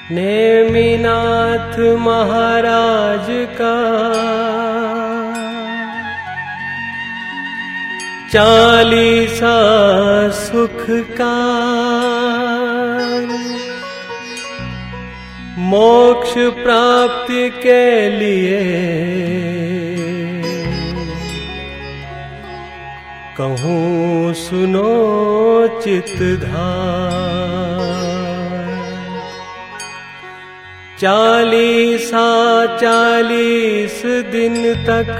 नेमिनाथ महाराज का 40 सुख का मोक्ष प्राप्ति के लिए कहूँ सुनो चित्तधार। 40 दिन तक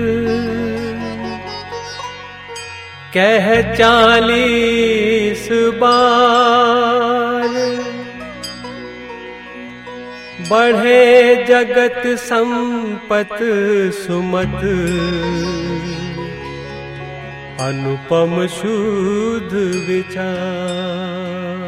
कह 40 बार बढ़े जगत संपत सुमत अनुपम शुद्ध विचार।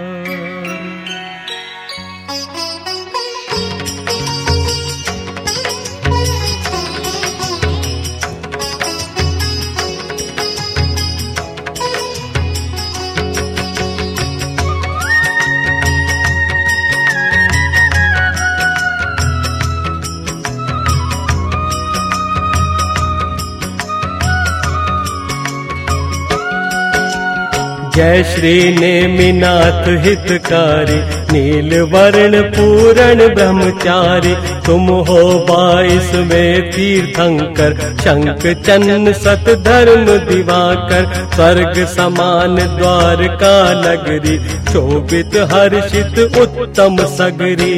जय श्री नेमिनाथ हितकारी, नील वर्ण पूरण ब्रह्मचारी। तुम हो 22वें तीर्थंकर, शंख चन्न सत धर्म दिवाकर। स्वर्ग समान द्वारका नगरी, शोभित हर्षित उत्तम सगरी।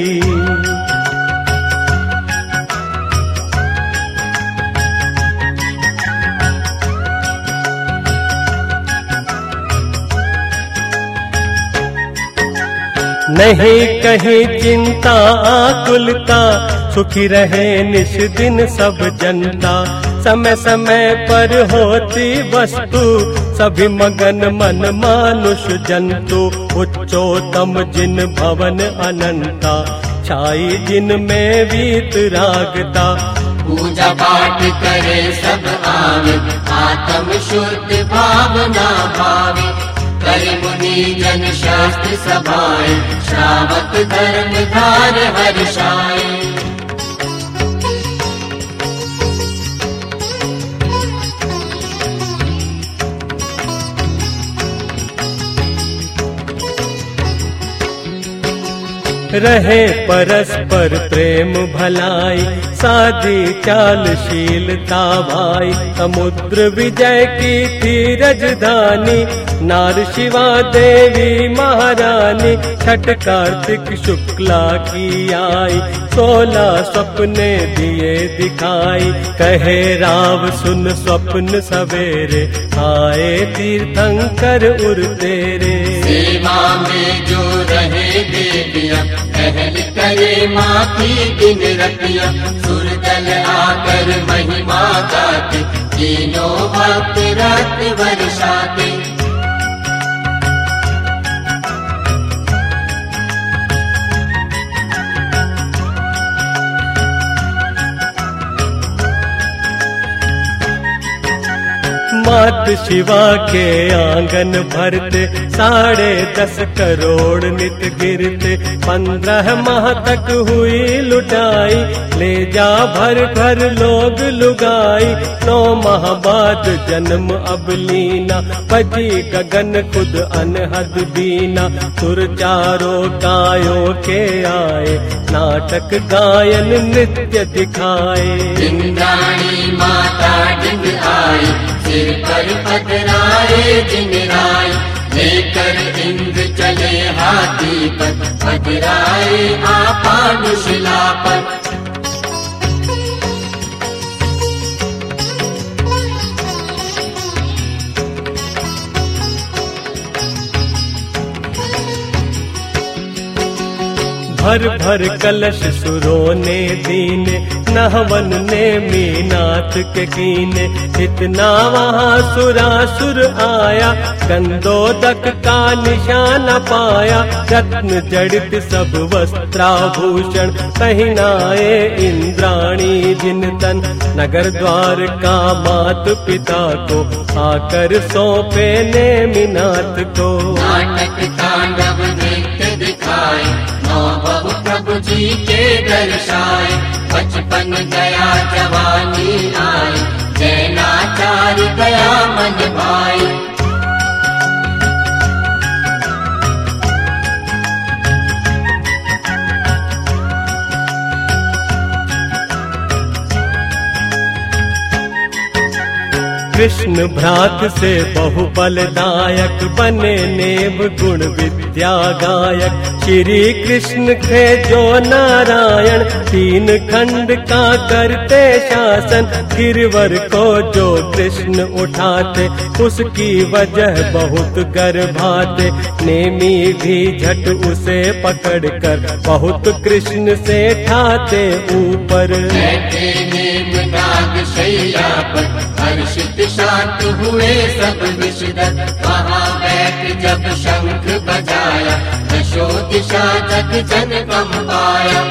नहीं कहीं चिंता आकुलता, सुखी रहे निश दिन सब जनता। समय समय पर होती वस्तु, सभी मगन मन मानुष जंतु। उच्चोत्तम जिन भवन अनंता, छाई जिन में वीत रागता। पूजा पाठ करे सब आवे, आत्म शुद्ध भावना भावे। करे मुनि जन शास्त्र सभाए, श्रावक धर्म धार हर्षाए। रहे परस्पर प्रेम भलाई, साधी चालशीलता भाई। समुद्र विजय की थी राजधानी, नार शिवा देवी महारानी। छठ कार्तिक शुक्ला की आई, 16 सपने दिए दिखाई। कहे राव सुन स्वप्न सवेरे, आए तीर्थंकर उर तेरे। सेवा में जो रहे देविया, पहल करे माँ की दिन रतिया। सुरदल आकर महिमा गाते, तीनों वक्त रात वर्षाते। मात शिवा के आंगन भरते, 10.5 करोड़ नित गिरते। 15 माह तक हुई लुटाई, ले जा भर भर लोग लुगाई। 9 माह बाद जन्म अब लीना, बजी गगन खुद अनहद बीना। सुर चारों गायों के आए, नाटक गायन नृत्य दिखाए। इंद्राणी माता डिंग आई, सिर पर पधराए जिन राय। लेकर इंद्र चले हाथी पर, पधराए आपानुशिला पर। भर भर कलश सुरों ने दीने, नहवन ने मीनाथ के कीने। इतना वहाँ सुरासुर आया, गंधोदक का निशान पाया। रत्न जड़ित सब वस्त्राभूषण, पहनाए इंद्राणी जिन तन। नगर द्वार का मात पिता को, आकर सौंपे नेमिनाथ को। नाटक तांडव नृत्य दिखाए, नौ बहु प्रभु जी के दर्शाए, बचपन गया जवानी आई, जैनाचार्य गया मन भाई। कृष्ण भ्रात से बहुबलदायक बने नेम गुण विद्या गायक। श्री कृष्ण थे जो नारायण, तीन खंड का करते शासन। गिरवर को जो कृष्ण उठाते, उसकी वजह बहुत गर्भाते। नेमी भी झट उसे पकड़कर बहुत कृष्ण से ठाते ऊपर। शैया पर हर्षित शांत हुए सब विषदत, वहाँ बैठ जब शंख बजाया, दशो दिशा जग जन कंपाया।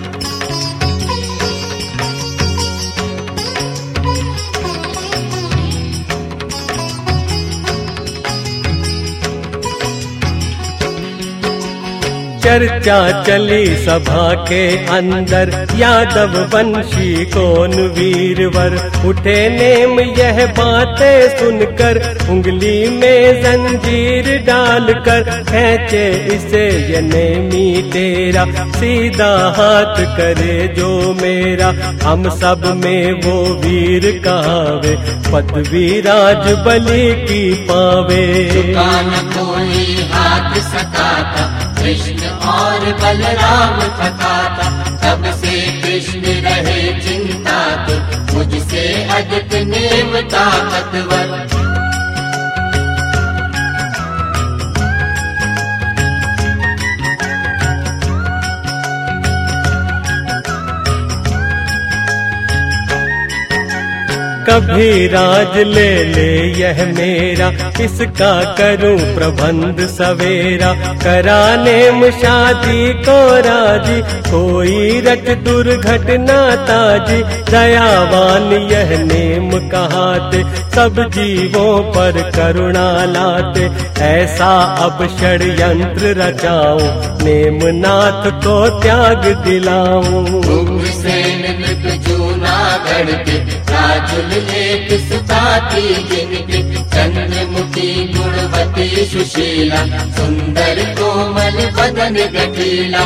चर्चा चली सभा के अंदर, यादव वंशी कौन वीरवर। उठे नेम यह बातें सुनकर, उंगली में जंजीर डालकर। खींचे इसे ये नेमी तेरा, सीधा हाथ करे जो मेरा। हम सब में वो वीर कहावे, पदवी राज बलि की पावे। कोई हाथ सकाता, कृष्ण और बलराम थकाता। तब से कृष्ण रहे चिंता तो, मुझसे अधिक नेम ताकतवर। कभी राज ले ले यह मेरा, इसका करूं प्रबंध सवेरा। कराने शादी को राजी, कोई रच दुर्घटना ताजी। दयावान यह नेम कहाते, सब जीवों पर करुणा लाते। ऐसा अब षड्यंत्र रचाऊं, नेम नाथ को त्याग दिलाऊं। राजुल एक सुताती जिनके, चंद्रमुखी गुणवती सुशीला। सुंदर कोमल बदन गठीला।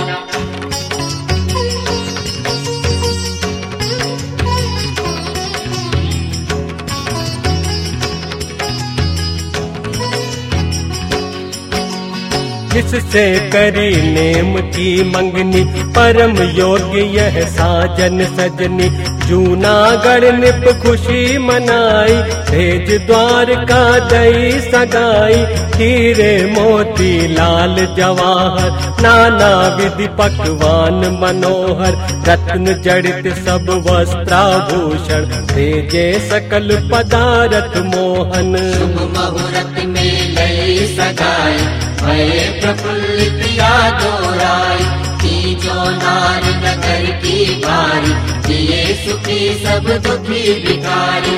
जिससे करी नेम की मंगनी, परम योग्य यह साजन सजनी। जूनागढ़ निप खुशी मनाई, भेज द्वारका दई सगाई। हीरे मोती लाल जवाहर, नाना विधि पकवान मनोहर। रत्न जड़ित सब वस्त्राभूषण, भेजे सकल पदारथ मोहन। शुभ मुहूर्त में लई सगाई, भये प्रफुल्लित यादोराई। जो नार नगर की बारी, जिए सुखी सब दुखी भिखारी।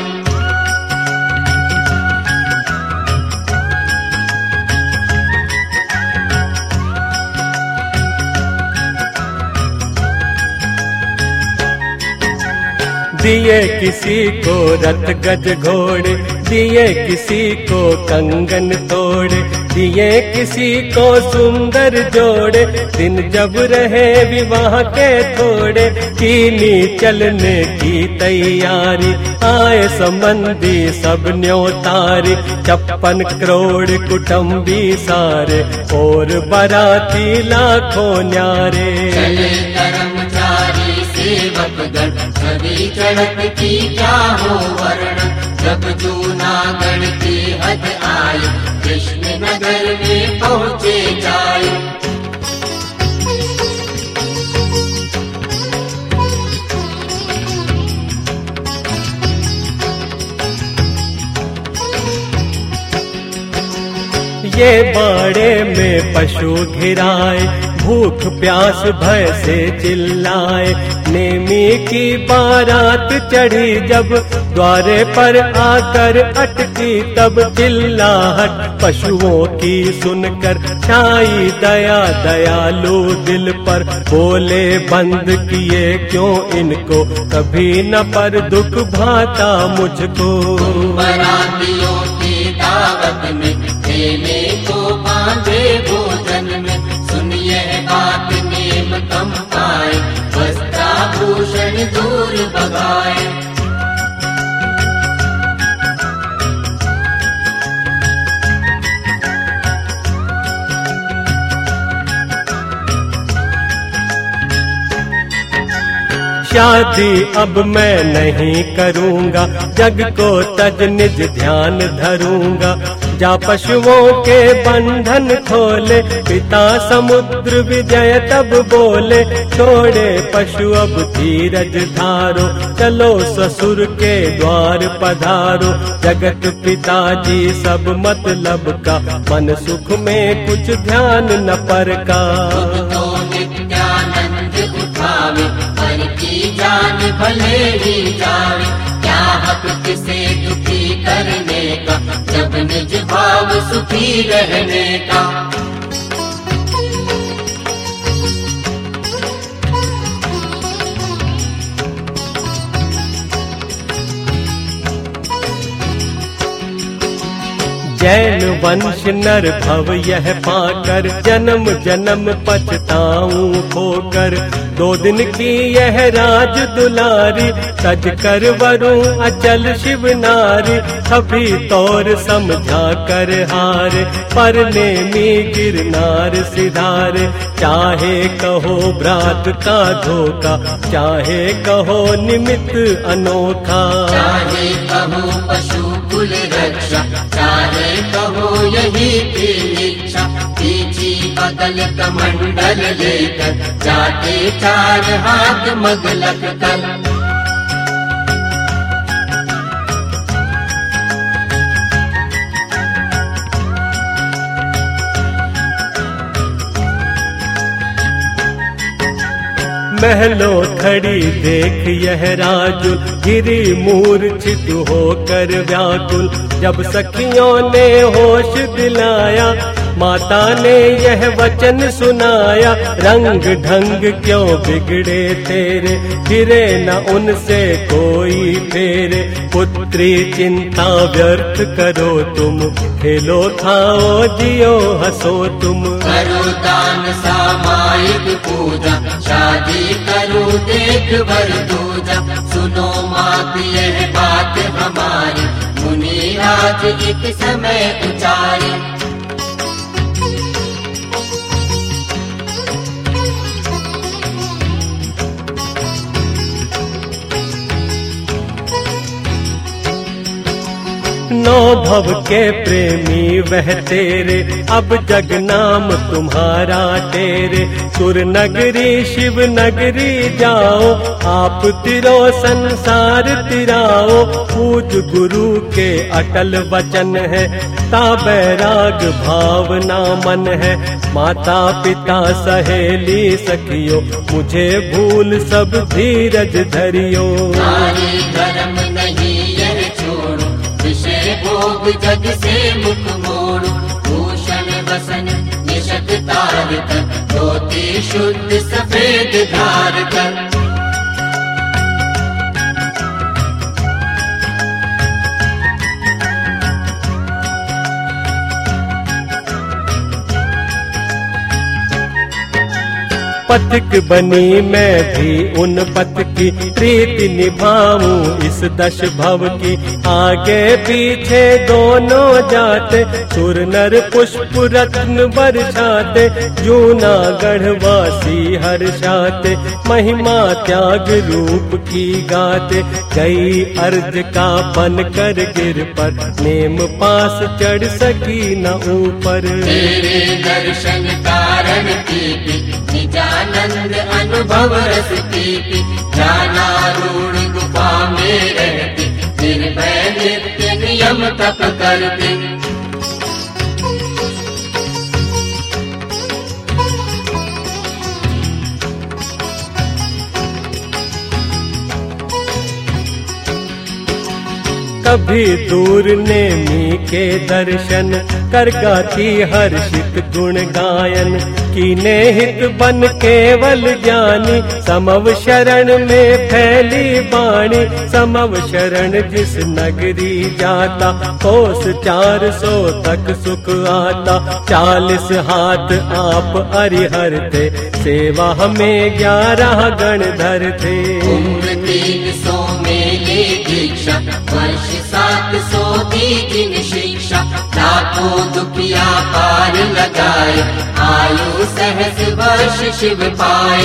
दिए किसी को रथ गज घोड़े, दिए किसी को कंगन तोड़े। दिए किसी को सुंदर जोड़े, दिन जब रहे विवाह के थोड़े। कीनी चलने की तैयारी, आए संबंधी सब न्योतारी। 56 करोड़ कुटुंबी सारे, और बाराती लाखों न्यारे। चले कर्मचारी सेवकगण, सभी चढ़त की क्या हो वर्ण। जब जूनागढ़ की हद आई, कृष्ण नगर में पहुँचे जाए। ये बाड़े में पशु घिराए, भूख प्यास भय से चिल्लाए। नेमी की बारात चढ़ी जब द्वारे पर आकर अटकी, तब चिल्लाहट पशुओं की सुनकर छाई दया। दयालु दिल पर बोले बंद किए क्यों इनको, कभी न पर दुख भाता मुझको। बरातियों की दावत में देने को बांधे भोजन में, सुनिए बात नेम कम पाए, वस्त्राभूषण दूर भगाए। शादी अब मैं नहीं करूँगा, जग को तज निज ध्यान धरूँगा। जा पशुओं के बंधन खोले, पिता समुद्र विजय तब बोले। छोड़े पशु अब धीरज धारो, चलो ससुर के द्वार पधारो। जगत पिताजी सब मतलब का, मन सुख में कुछ ध्यान न पर का। तो नित्यानंद उठावे, पर की जान भले ही जावे। क्या हक किसे दुखी करने का, जब निज भाव सुखी रहने का। जैन वंश नर भव यह पाकर, जन्म जन्म पछताऊं खोकर। 2 दिन की यह राज दुलारी, सज कर वरूं अचल शिव नारी। अभी तौर समझा कर हारे, पर नेमी गिरनार सिधारे। चाहे कहो भ्रात का धोखा, चाहे कहो निमित्त अनोखा। चाहे कहो पशु कुल रक्षा, चाहे कहो यही की इच्छा। पीछी बदल कमंडल लेकर, जाते 4 हाथ मगलक कर। महलों खड़ी देख यह राजुल, गिरी मूर्छित होकर व्याकुल। जब सखियों ने होश दिलाया, माता ने यह वचन सुनाया। रंग ढंग क्यों बिगड़े तेरे, फिरे न उनसे कोई फेरे। पुत्री चिंता व्यर्थ करो तुम, खेलो खाओ जियो हंसो तुम। करो दान सामायिक पूजा, शादी करो देख वर दूजा। सुनो मात यह बात हमारी, मुनि राज एक समय उचारी। नौ भव के प्रेमी वह तेरे, अब जग नाम तुम्हारा तेरे। सुर नगरी शिव नगरी जाओ, आप तिरो संसार तिराओ। पूज गुरु के अटल वचन है, ताबैराग भावना मन है। माता पिता सहेली सखियो, मुझे भूल सब धीरज धरियो। नारी धर्म नहीं यह छोड़ो, विषय भोग जग से मुख मोड़ो। भूषण वसन निशत तार कर, धोती शुद्ध सफेद धार कर। पथिक बनी मैं भी उन पथ की, प्रीति निभाऊं इस 10 भव की। आगे पीछे दोनों जाते, सुर नर पुष्प रत्न बरसाते। जूनागढ़ वासी हर्षाते, महिमा त्याग रूप की गाते। गई अर्ज का बन कर गिर पर, नेम पास चढ़ सकी न ऊपर। तेरे दर्शन कारण की निजानंद अनुभव रस की। ज्ञानारूढ़ गुफा में रहते, निर्भय नित्य नियम तप करते। तभी दूर नेमी के दर्शन कर गाती हर्षित गुण गायन। कीने हित बन केवल ज्ञानी समव शरण में फैली बाणी। समव शरण जिस नगरी जाता कोस 400 तक सुख आता। 40 हाथ आप हरिहरते सेवा हमें 11 गण धरते। उम्र 300 में ले दीक्षा वर्ष 700 दी जिन शिक्षा। लाखों दुखिया पार लगाए आयु सहस वर्ष शिव पाए।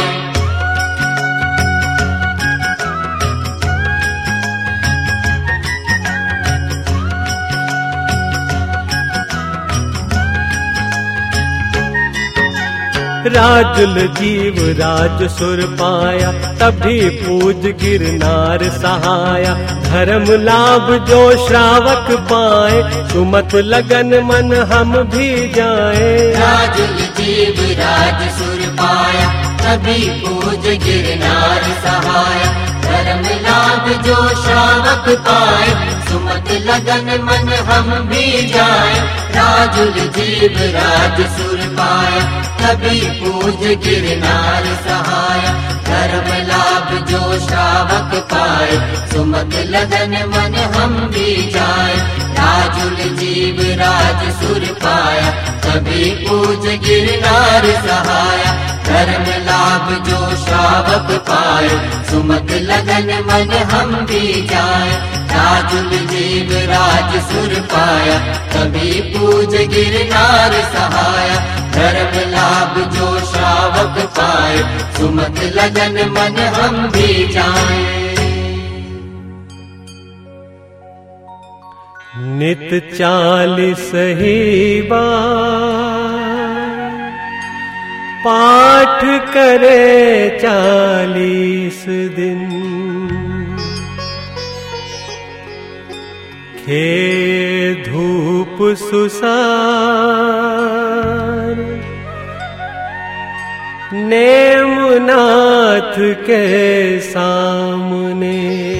राजुल जीव राज सुर पाया तभी पूज गिरनार सहाया। धर्म लाभ जो श्रावक पाए सुमत लगन मन हम भी जाए। राजुल जीव राज सुर पाया तभी पूज गिरनार सहाया। धर्म लाभ जो श्रावक पाए सुमत लगन मन हम भी जाए। राजुल जीव राज सुर पाया तभी पूज गिरनार सहाया। धर्म लाभ जो श्रावक पाए सुमत लगन मन हम भी जाए। राजुल जीव राज सुर पाया तभी पूज गिरनार सहाया। धर्म लाभ जो श्रावक पाए सुमत लगन मन हम भी जाए। राजुल जीव राज सुर पाया तभी पूज गिरनार सहाया। धर्म लाभ जो श्रावक पाए सुमत लगन मन हम भी जाए। नित 40 ही बार पाठ करे 40 दिन। खे धूप सुसार नेमनाथ के सामने।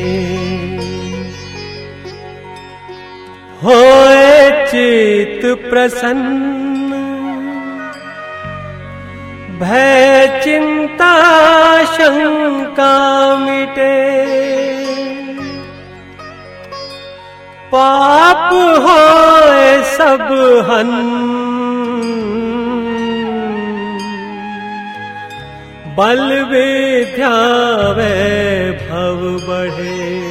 होए चित प्रसन्न भय चिंता शंका मिटे। पाप होए सब हन बल विद्या वैभव बढ़े।